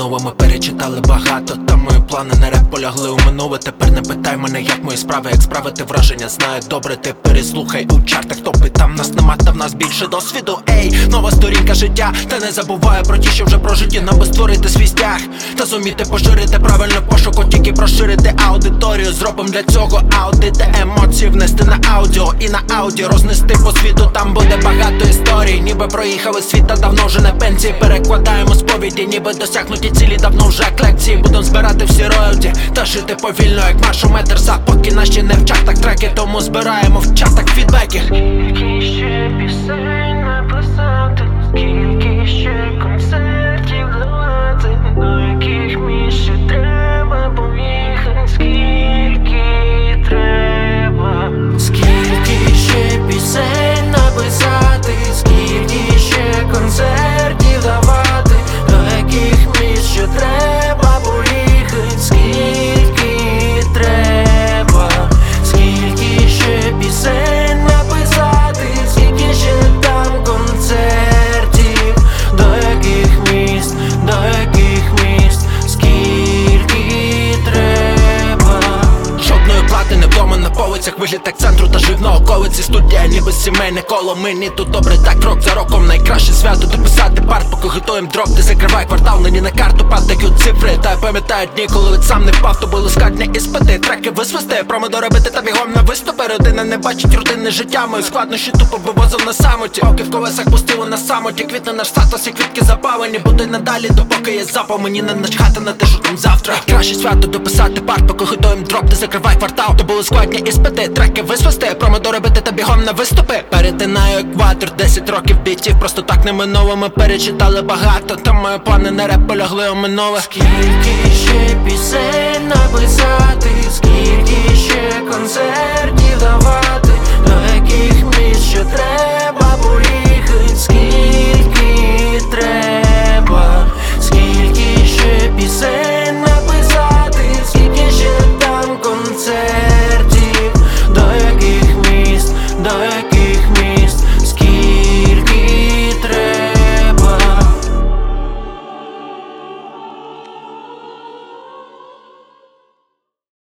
минулими перечитали багато, та мої плани на реп полягли у минуле. Тепер не питай мене, як мої справи, як справити враження. Знаю добре, ти переслухай у чартах топи. Там нас нема, та в нас більше досвіду. Ей, нова сторінка життя. Та не забувай про ті, що вже прожиті, нам би створити свій стяг. Та зуміти поширити правильно пошуку, тільки розширити аудиторію. Зробим для цього аудити, емоції внести на аудіо і на аудіо рознести по світу. Там буде багато історій, ніби проїхали світ, та давно вже на пенсії. Перекладаємо сповіді, ніби досягнуті цілі, давно вже як лекції. Будем збирати всі роялті та жити повільно, як маршометр за поки наші не в чатах треки, тому збираємо в чатах фідбеки. Скільки ще пісень написати, скільки ще концертів давати, до яких місць ще треба поїхати, скільки треба. Скільки ще пісень написати, скільки ще концертів давати, до яких місць ще треба поїхати, скільки треба. Скільки ще пісень написати, скільки ще там концертів, до яких міст, скільки треба. Жодної плати не вдома на полицях, вигляд як центру та жив на околиці. Студія ніби сімейне коло, мені тут добре так, рок за роком. Найкраще свято дописати парт, поки готуєм дроп. Ти закривай квартал, нині на карту падають цифри. Та я пам'ятаю дні, коли від сам не впав, то були складні іспити. Треки висвисти, промодо робити та бігом на виступи. Родина не бачить рутинне життя, мої складнощі тупо вивозив на самоті. Поки в колесах пустили на самоті, квітне наш статус і квітки запалені. Буде надалі, допоки є запал, мені не начхати на те, що там завтра. Краще свято дописати парт, поки готуєм дроп. Ти закривай квартал, то були складні іспити. Треки висвисти, промодо робити та бігом на виступи. Перетинаю екватор, 10 років бітів, просто так не минуло, ми перечитали багато. Та мої плани на реп полягли у минуле. Скільки ще пісень написати, скільки ще концертів давати, до яких місць ще треба поїхати, скільки треба. Скільки ще пісень